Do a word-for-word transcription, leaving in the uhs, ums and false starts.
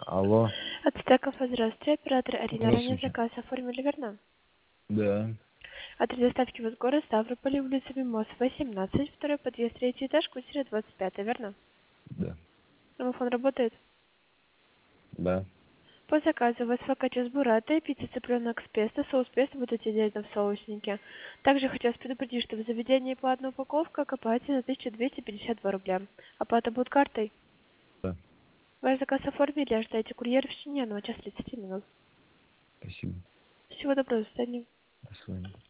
Алло. От Стеков, здравствуйте. Оператор Арина, ранее Здравствуйте. заказ оформили, верно? Да. Адрес доставки в город Ставрополь, улица Мимоз, восемнадцать, второй подъезд, третий этаж, квартира двадцать пять, верно? Да. Домофон работает? Да. По заказу у вас фокаччо с бурратой, пицца цыпленок с песто, соус песто будете делать в соусники. Также хотелось предупредить, что в заведении платная упаковка окупается на тысячу двести пятьдесят два рубля. Оплата будет картой. Да. Ваш заказ оформили, ожидайте курьера в течение одного часа тридцати минут. Спасибо. Всего доброго, до свидания. До свидания.